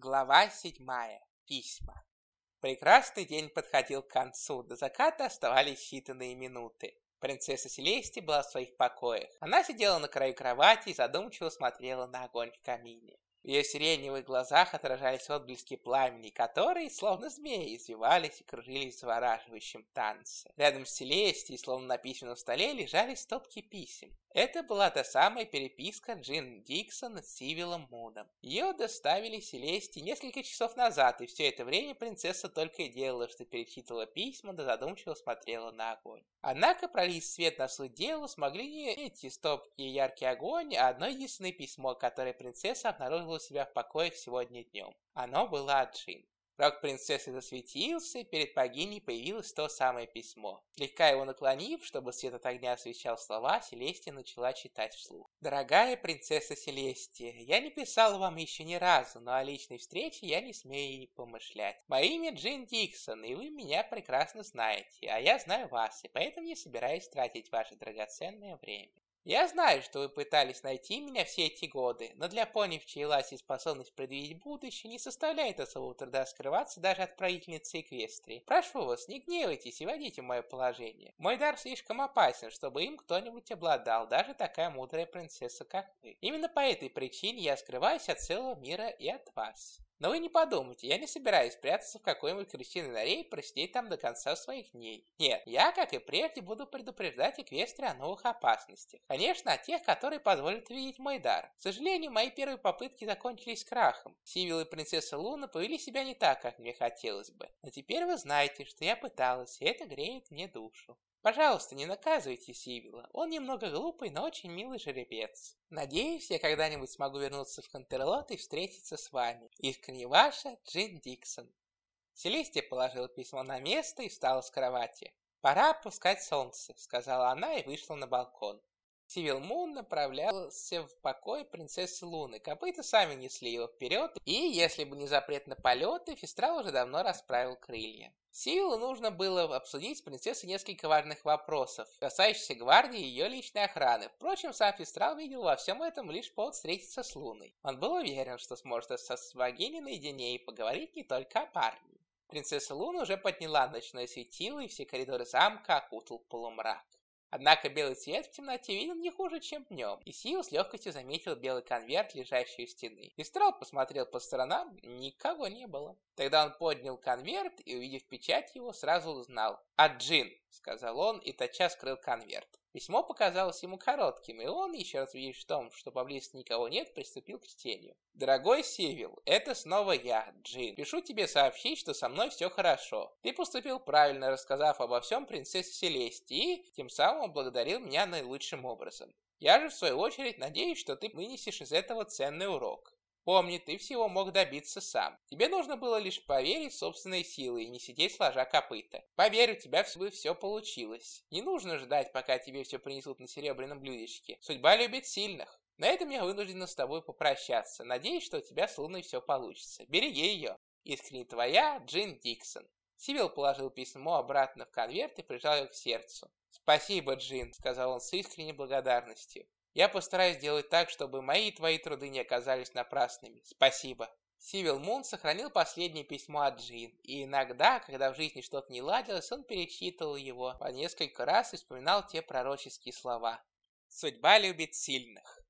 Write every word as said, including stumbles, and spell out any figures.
Глава седьмая. Письма. Прекрасный день подходил к концу, до заката оставались считанные минуты. Принцесса Селестия была в своих покоях. Она сидела на краю кровати и задумчиво смотрела на огонь в камине. В ее сиреневых глазах отражались отблески пламени, которые, словно змеи, извивались и кружились в завораживающем танце. Рядом с Селестией, словно на письменном столе, лежали стопки писем. Это была та самая переписка Джин Диксон с Сивилом Муном. Ее доставили Селестии несколько часов назад, и все это время принцесса только и делала, что перечитывала письма, да задумчиво смотрела на огонь. Однако пролить свет на суть дела смогли не эти стопки и яркий огонь, а одно единственное письмо, которое принцесса обнаружила у себя в покоях сегодня днем. Оно было от Джин. Рог принцессы засветился, и перед богиней появилось то самое письмо. Слегка его наклонив, чтобы свет от огня освещал слова, Селестия начала читать вслух. «Дорогая принцесса Селестия, я не писала вам еще ни разу, но о личной встрече я не смею и помышлять. Мое имя Джин Диксон, и вы меня прекрасно знаете, а я знаю вас, и поэтому не собираюсь тратить ваше драгоценное время. Я знаю, что вы пытались найти меня все эти годы, но для пони в чьей власти способность предвидеть будущее не составляет особого труда скрываться даже от правительницы Эквестрии. Прошу вас, не гневайтесь и войдите в мое положение. Мой дар слишком опасен, чтобы им кто-нибудь обладал, даже такая мудрая принцесса, как вы. Именно по этой причине я скрываюсь от целого мира и от вас. Но вы не подумайте, я не собираюсь прятаться в какой-нибудь крысиной норе и просидеть там до конца своих дней. Нет, я, как и прежде, буду предупреждать Эквестрию о новых опасностях. Конечно, о тех, которые позволят видеть мой дар. К сожалению, мои первые попытки закончились крахом. Сивил и принцесса Луна повели себя не так, как мне хотелось бы. Но теперь вы знаете, что я пыталась, и это греет мне душу. Пожалуйста, не наказывайте Сивила. Он немного глупый, но очень милый жеребец. Надеюсь, я когда-нибудь смогу вернуться в Контерлот и встретиться с вами. Искренне ваша, Джин Диксон». Селестия положила письмо на место и встала с кровати. «Пора опускать солнце», — сказала она и вышла на балкон. Сивил Мун направлялся в покой принцессы Луны. Копыта сами несли его вперед, и, если бы не запрет на полеты, Фистрал уже давно расправил крылья. Сивилу нужно было обсудить с принцессой несколько важных вопросов, касающихся гвардии и ее личной охраны. Впрочем, сам Фистрал видел во всем этом лишь повод встретиться с Луной. Он был уверен, что сможет остаться с богиней наедине и поговорить не только о парне. Принцесса Луна уже подняла ночное светило, и все коридоры замка окутал полумрак. Однако белый цвет в темноте виден не хуже, чем днем, и Сивил с легкостью заметил белый конверт, лежащий у стены. Фистрал посмотрел по сторонам, никого не было. Тогда он поднял конверт и, увидев печать его, сразу узнал. «От Джин», — сказал он, и тотчас скрыл конверт. Письмо показалось ему коротким, и он, еще раз убедившись в том, что поблизости никого нет, приступил к чтению. «Дорогой Сивил, это снова я, Джин. Пишу тебе сообщить, что со мной все хорошо. Ты поступил правильно, рассказав обо всем принцессе Селестии, и тем самым облагодарил меня наилучшим образом. Я же, в свою очередь, надеюсь, что ты вынесешь из этого ценный урок. Помни, ты всего мог добиться сам. Тебе нужно было лишь поверить в собственные силы и не сидеть сложа копыта. Поверь, у тебя все, все получилось. Не нужно ждать, пока тебе все принесут на серебряном блюдечке. Судьба любит сильных. На этом я вынуждена с тобой попрощаться. Надеюсь, что у тебя с Луной все получится. Береги ее. Искренне твоя, Джин Диксон». Сивил положил письмо обратно в конверт и прижал его к сердцу. «Спасибо, Джин», — сказал он с искренней благодарностью. «Я постараюсь сделать так, чтобы мои и твои труды не оказались напрасными. Спасибо». Сивил Мун сохранил последнее письмо от Джин, и иногда, когда в жизни что-то не ладилось, он перечитывал его по несколько раз и вспоминал те пророческие слова. «Судьба любит сильных».